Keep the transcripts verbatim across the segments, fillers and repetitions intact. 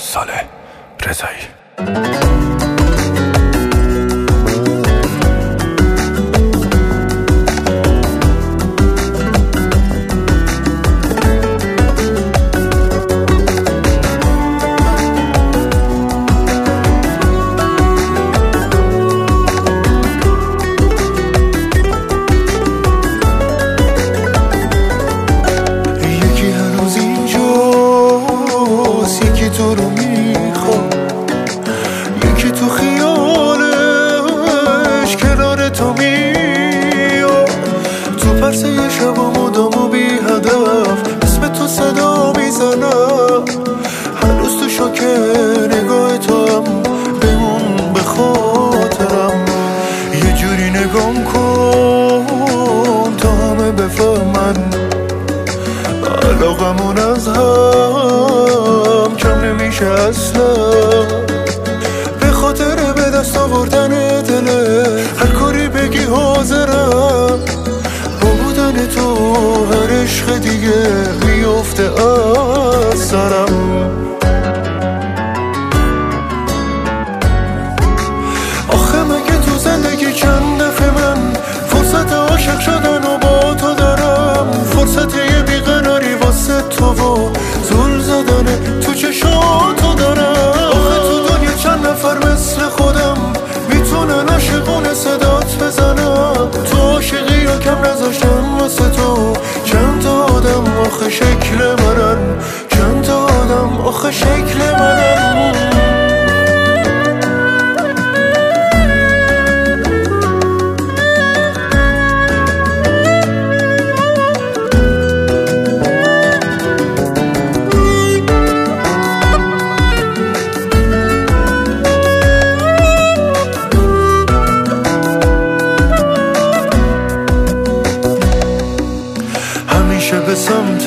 صالح رضایی. تو رو میخوام، یکی تو خیالش کنار تو میاد، تو پرسه یه شب و مدام و بی هدف اسم تو صدا میزنم، هنوز تو شوکه نگاه تو هم بمون به خاطرم، یه جوری نگام کن تا همه بفهمن علاقمون از هم کم نمیشه اصلا، به خاطر به دست آوردن دله هر کاری بگی حاضرم، با بودن تو هر عشق دیگه میفته از سرم. آخه مگه تو زندگی چند دفعه من فرصت عاشق شدن و با تو دارم، فرصت یه بیقراری واسه تو و زل زدن تو چشاتو دارم، آخه تو دنیا چند نفر مثل خودم میتونن عاشقونه صدات بزنم، تو عاشقی یا کم نذاشتم واسه تو چند تا آدم آخه شکل منن، چند تا آدم آخه شکل منن. همیشه به سمت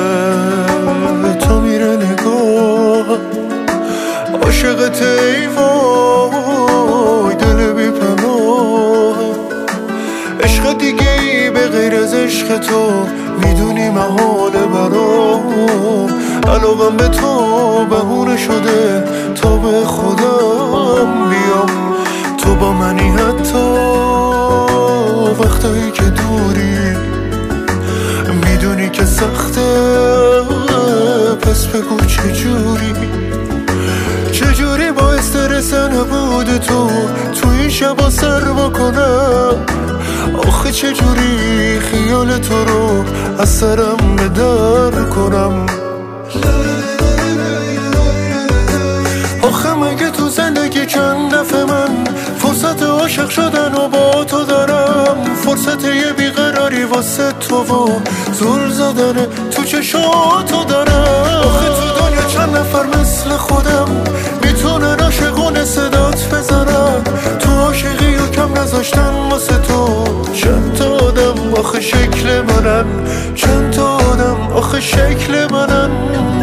تو میره نگاه، عاشقت ای وای دل بی پناه، عشق دیگه ای به غیر از عشق تو میدونی محاله برام، علاقم به تو بهونه شده تا به خودم بیام، تو با منی حتی وقتایی که دوری، میدونی که سخته پس بگو چجوری، چجوری با استرس نبود تو تو این شبا سر بکنم، آخه چجوری خیال تو رو از سرم بدر کنم، آخه مگه تو زندگی چند دفعه من فرصت عاشق شدن و با تو دارم، فرصت یه بیقراری واسه تو و زل زدن تو چشاتو دارم، آخه تو دنیا چند نفر مثل خودم میتونن عاشقونه صدات بزنن، تو عاشقی و کم نذاشتن واسه تو چند تا آدم آخه شکل منن، چند تا آدم آخه شکل منن.